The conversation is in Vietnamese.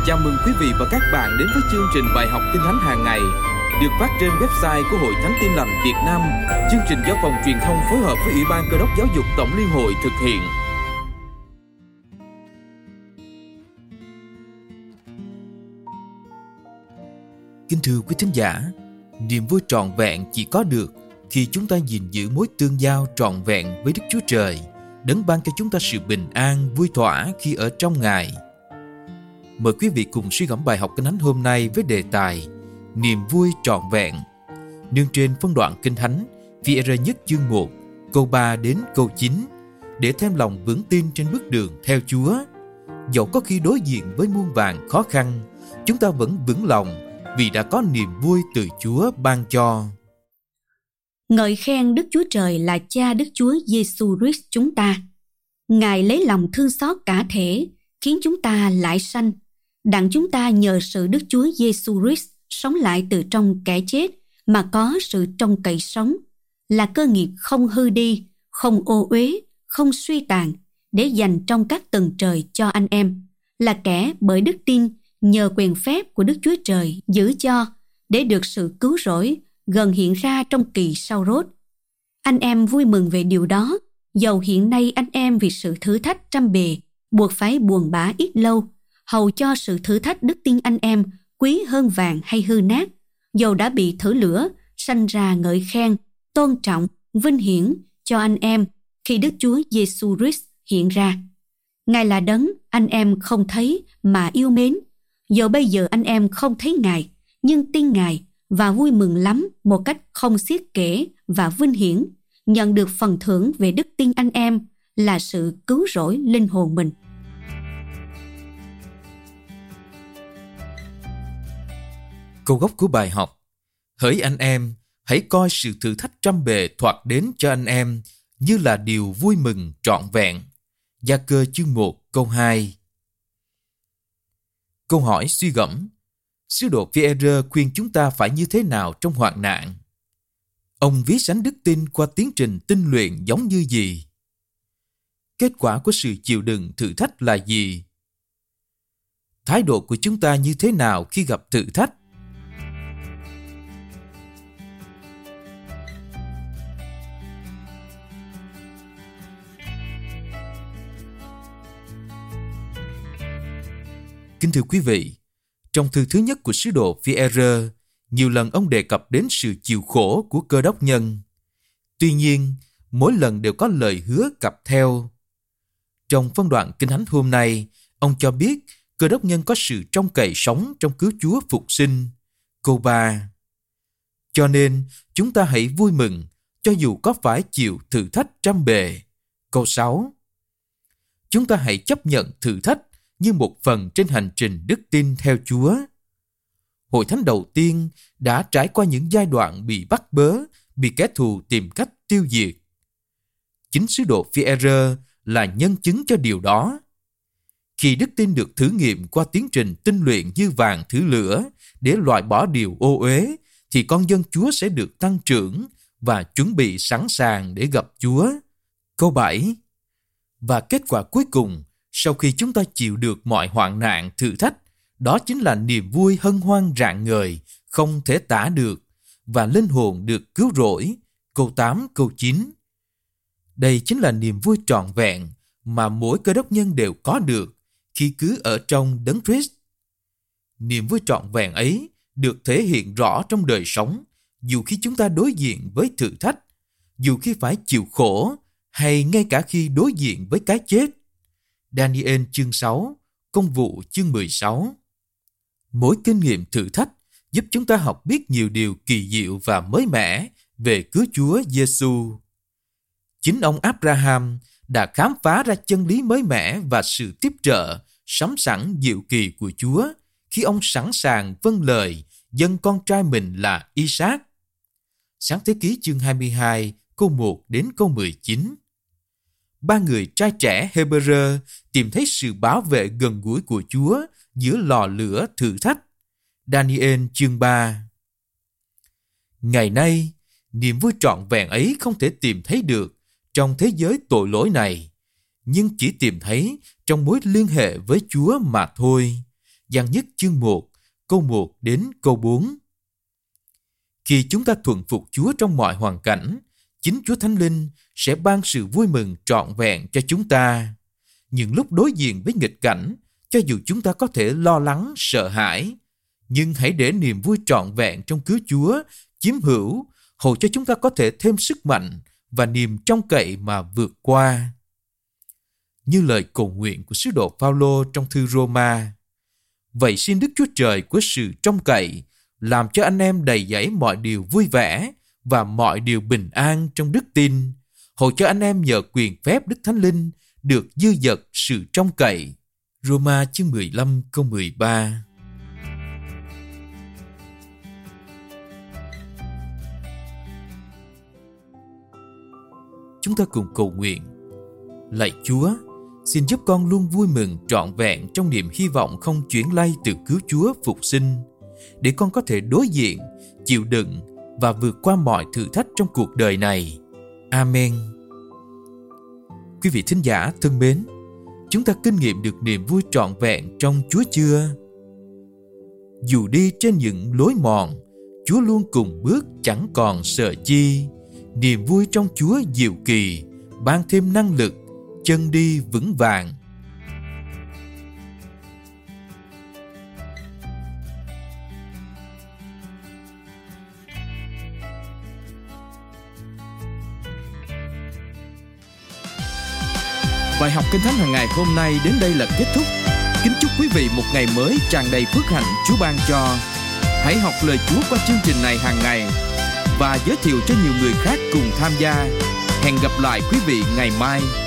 Chào mừng quý vị và các bạn đến với chương trình bài học Kinh Thánh hàng ngày được phát trên website của Hội Thánh Tin Lành Việt Nam. Chương trình do Phòng Truyền thông phối hợp với Ủy ban Cơ đốc Giáo dục Tổng Liên hội thực hiện. Kính thưa quý thính giả, niềm vui trọn vẹn chỉ có được khi chúng ta gìn giữ mối tương giao trọn vẹn với Đức Chúa Trời, đấng ban cho chúng ta sự bình an, vui thỏa khi ở trong Ngài. Mời quý vị cùng suy gẫm bài học Kinh Thánh hôm nay với đề tài Niềm vui trọn vẹn, nương trên phân đoạn Kinh Thánh Phi-e-rơ nhất chương 1 câu 3 đến câu 9, để thêm lòng vững tin trên bước đường theo Chúa. Dẫu có khi đối diện với muôn vàn khó khăn, chúng ta vẫn vững lòng vì đã có niềm vui từ Chúa ban cho. Ngợi khen Đức Chúa Trời là Cha Đức Chúa Giêsu Christ chúng ta. Ngài lấy lòng thương xót cả thể, khiến chúng ta lại sanh, đặng chúng ta nhờ sự Đức Chúa Giêsu Christ sống lại từ trong kẻ chết mà có sự trông cậy sống, là cơ nghiệp không hư đi, không ô uế, không suy tàn, để dành trong các tầng trời cho anh em, là kẻ bởi đức tin nhờ quyền phép của Đức Chúa Trời giữ cho, để được sự cứu rỗi gần hiện ra trong kỳ sau rốt. Anh em vui mừng về điều đó, dầu hiện nay anh em vì sự thử thách trăm bề buộc phải buồn bã ít lâu, hầu cho sự thử thách đức tin anh em quý hơn vàng hay hư nát, dầu đã bị thử lửa, sanh ra ngợi khen, tôn trọng, vinh hiển cho anh em khi Đức Chúa Giêsu Christ hiện ra. Ngài là đấng anh em không thấy mà yêu mến, dầu bây giờ anh em không thấy Ngài, nhưng tin Ngài và vui mừng lắm một cách không xiết kể và vinh hiển, nhận được phần thưởng về đức tin anh em là sự cứu rỗi linh hồn mình. Câu gốc của bài học: hỡi anh em, hãy coi sự thử thách trăm bề thoạt đến cho anh em như là điều vui mừng trọn vẹn. Gia Cơ chương 1 câu 2. Câu hỏi suy gẫm: sứ đồ Phi-e-rơ khuyên chúng ta phải như thế nào trong hoạn nạn? Ông ví sánh đức tin qua tiến trình tinh luyện giống như gì? Kết quả của sự chịu đựng thử thách là gì? Thái độ của chúng ta như thế nào khi gặp thử thách? Kính thưa quý vị, trong thư thứ nhất của sứ đồ Phi-e-rơ, nhiều lần ông đề cập đến sự chịu khổ của Cơ đốc nhân. Tuy nhiên, mỗi lần đều có lời hứa cặp theo. Trong phân đoạn Kinh Thánh hôm nay, ông cho biết Cơ đốc nhân có sự trông cậy sống trong cứu Chúa phục sinh. Câu 3. Cho nên, chúng ta hãy vui mừng, cho dù có phải chịu thử thách trăm bề. Câu 6. Chúng ta hãy chấp nhận thử thách như một phần trên hành trình đức tin theo Chúa. Hội thánh đầu tiên đã trải qua những giai đoạn bị bắt bớ, bị kẻ thù tìm cách tiêu diệt. Chính sứ đồ Phi-e-rơ là nhân chứng cho điều đó. Khi đức tin được thử nghiệm qua tiến trình tinh luyện như vàng thử lửa để loại bỏ điều ô uế, thì con dân Chúa sẽ được tăng trưởng và chuẩn bị sẵn sàng để gặp Chúa. Câu 7. Và kết quả cuối cùng, sau khi chúng ta chịu được mọi hoạn nạn thử thách, đó chính là niềm vui hân hoan rạng ngời, không thể tả được, và linh hồn được cứu rỗi. Câu 8, câu 9. Đây chính là niềm vui trọn vẹn mà mỗi Cơ đốc nhân đều có được khi cứ ở trong Đấng Christ. Niềm vui trọn vẹn ấy được thể hiện rõ trong đời sống, dù khi chúng ta đối diện với thử thách, dù khi phải chịu khổ, hay ngay cả khi đối diện với cái chết. Daniel chương 6, Công vụ chương 16. Mỗi kinh nghiệm thử thách giúp chúng ta học biết nhiều điều kỳ diệu và mới mẻ về cứu Chúa Giêsu. Chính ông Abraham đã khám phá ra chân lý mới mẻ và sự tiếp trợ sắm sẵn diệu kỳ của Chúa khi ông sẵn sàng vâng lời dâng con trai mình là Isaac. Sáng thế ký chương 22 câu 1 đến câu 19. Ba người trai trẻ Hebrew tìm thấy sự bảo vệ gần gũi của Chúa giữa lò lửa thử thách. Daniel chương 3. Ngày nay, niềm vui trọn vẹn ấy không thể tìm thấy được trong thế giới tội lỗi này, nhưng chỉ tìm thấy trong mối liên hệ với Chúa mà thôi. Giăng nhất chương 1, câu 1 đến câu 4. Khi chúng ta thuận phục Chúa trong mọi hoàn cảnh, chính Chúa Thánh Linh sẽ ban sự vui mừng trọn vẹn cho chúng ta. Những lúc đối diện với nghịch cảnh, cho dù chúng ta có thể lo lắng, sợ hãi, nhưng hãy để niềm vui trọn vẹn trong cứu Chúa chiếm hữu, hầu cho chúng ta có thể thêm sức mạnh và niềm trông cậy mà vượt qua. Như lời cầu nguyện của sứ đồ Phaolô trong thư Roma: vậy xin Đức Chúa Trời của sự trông cậy làm cho anh em đầy dẫy mọi điều vui vẻ và mọi điều bình an trong đức tin, hầu cho anh em nhờ quyền phép Đức Thánh Linh được dư dật sự trông cậy. Roma chương 15 câu 13. Chúng ta cùng cầu nguyện. Lạy Chúa, xin giúp con luôn vui mừng trọn vẹn trong niềm hy vọng không chuyển lay từ cứu Chúa phục sinh, để con có thể đối diện, chịu đựng và vượt qua mọi thử thách trong cuộc đời này. Amen. Quý vị thính giả thân mến, chúng ta kinh nghiệm được niềm vui trọn vẹn trong Chúa chưa? Dù đi trên những lối mòn, Chúa luôn cùng bước chẳng còn sợ chi. Niềm vui trong Chúa diệu kỳ, ban thêm năng lực, chân đi vững vàng. Bài học Kinh Thánh hàng ngày hôm nay đến đây là kết thúc. Kính chúc quý vị một ngày mới tràn đầy phước hạnh Chúa ban cho. Hãy học lời Chúa qua chương trình này hàng ngày và giới thiệu cho nhiều người khác cùng tham gia. Hẹn gặp lại quý vị ngày mai.